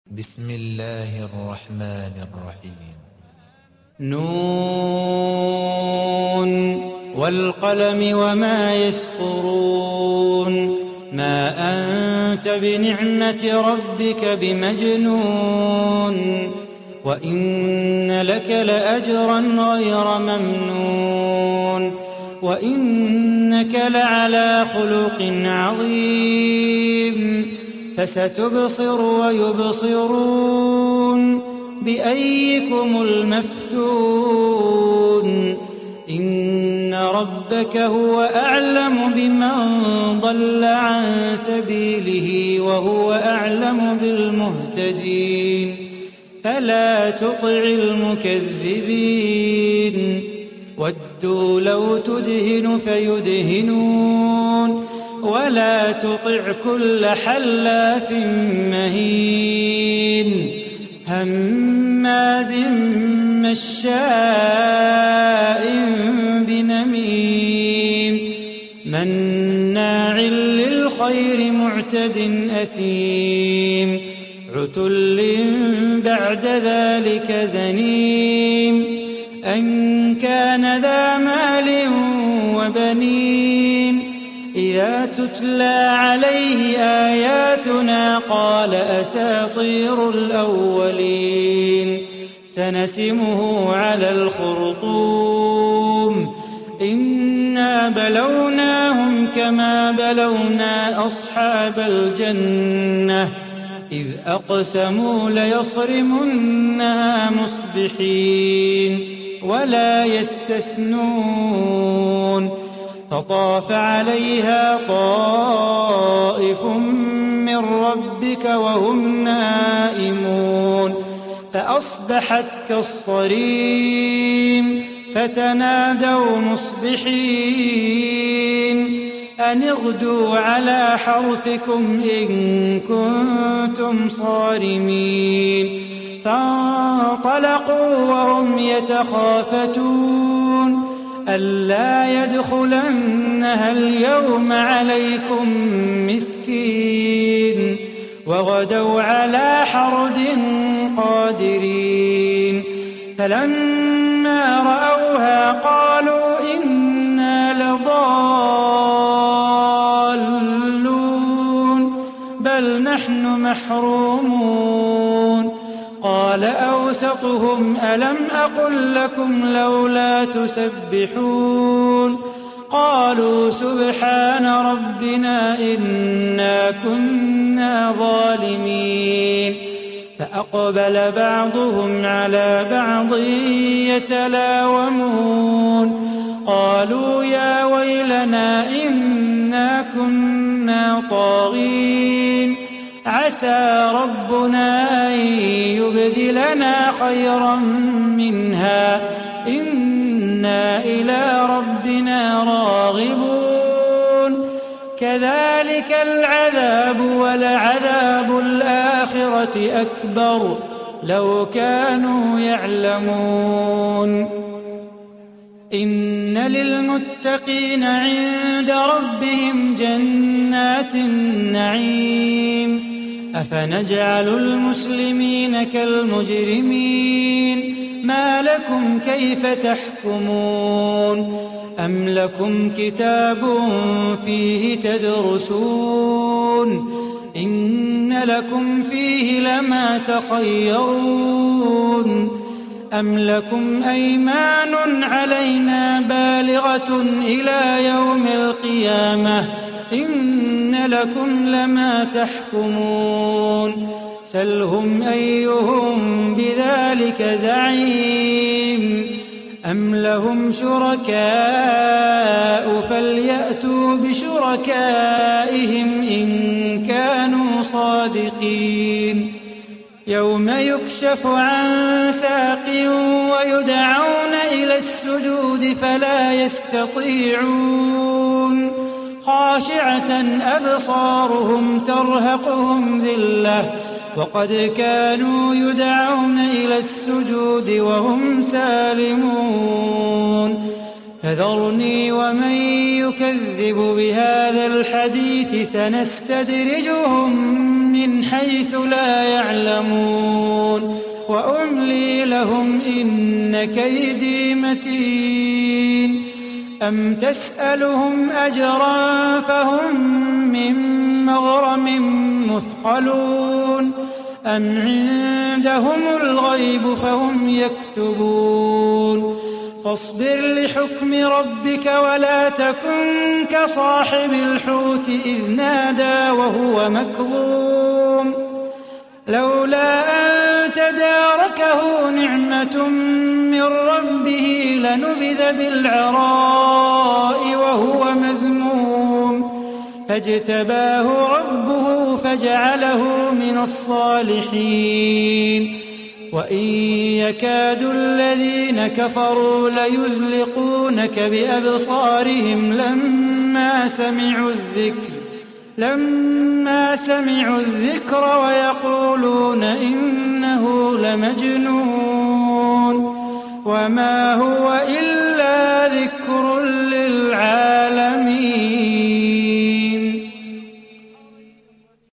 بسم الله الرحمن الرحيم. نون والقلم وما يسطرون ما أنت بنعمة ربك بمجنون وإن لك لأجرا غير ممنون وإنك لعلى خلق عظيم فستبصر ويبصرون بأيكم المفتون إن ربك هو أعلم بمن ضل عن سبيله وهو أعلم بالمهتدين فلا تطع المكذبين ودوا لو تدهن فيدهنون ولا تطع كل حلاف مهين هماز مشاء بنميم مناع للخير معتد أثيم عتل بعد ذلك زنيم أن كان ذا مال وبنين إذا تتلى عليه آياتنا قال أساطير الأولين سنسمه على الخرطوم إنا بلوناهم كما بلونا أصحاب الجنة إذ أقسموا ليصرمنها مصبحين ولا يستثنون فطاف عليها طائف من ربك وهم نائمون فأصبحت كالصريم فتنادوا مصبحين أن اغدوا على حرثكم إن كنتم صارمين فانطلقوا وهم يتخافتون ألا يدخلنها اليوم عليكم مسكين وغدوا على حرد قادرين فلما رأوها قالوا إنا لضالون بل نحن محرومون قال أوسطهم ألم أقل لكم لولا تسبحون قالوا سبحان ربنا إنا كنا ظالمين فأقبل بعضهم على بعض يتلاومون قالوا يا ويلنا إنا كنا طاغين عسى ربنا أن يبدلنا خيرا منها إنا إلى ربنا راغبون كذلك العذاب ولعذاب الآخرة أكبر لو كانوا يعلمون إن للمتقين عند ربهم جنات النعيم أفنجعل المسلمين كالمجرمين ما لكم كيف تحكمون أم لكم كتاب فيه تدرسون إن لكم فيه لما تخيرون أم لكم أيمان علينا بالغة إلى يوم القيامة إن لكم لما تحكمون سلهم أيهم بذلك زعيم أم لهم شركاء فليأتوا بشركائهم إن كانوا صادقين يوم يكشف عن ساق ويدعون إلى السجود فلا يستطيعون خاشعة أبصارهم ترهقهم ذلة وقد كانوا يدعون إلى السجود وهم سالمون فذرني ومن يكذب بهذا الحديث سنستدرجهم من حيث لا يعلمون وأملي لهم إن كيدي متين أم تسألهم أجرا فهم من مغرم مثقلون أم عندهم الغيب فهم يكتبون فاصبر لحكم ربك ولا تكن كصاحب الحوت إذ نادى وهو مكظوم لولا أن تداركه نعمة من ربه لنبذ بالعراء وهو مذموم فاجتباه ربه فجعله من الصالحين وإن يكاد الذين كفروا ليزلقونك بأبصارهم لما سمعوا الذكر ويقولون إنه لمجنون وما هو إلا